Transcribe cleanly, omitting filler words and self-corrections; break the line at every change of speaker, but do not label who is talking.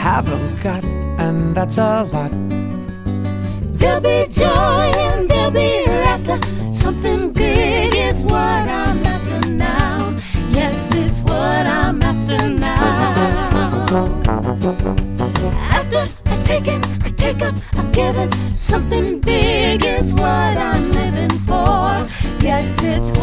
haven't got, and that's a lot.
There'll be joy and there'll be laughter. Something big is what I'm after now. Yes, it's what I'm after now. After I take in, I take up, I give in. Something big is what I'm living for. Yes, it's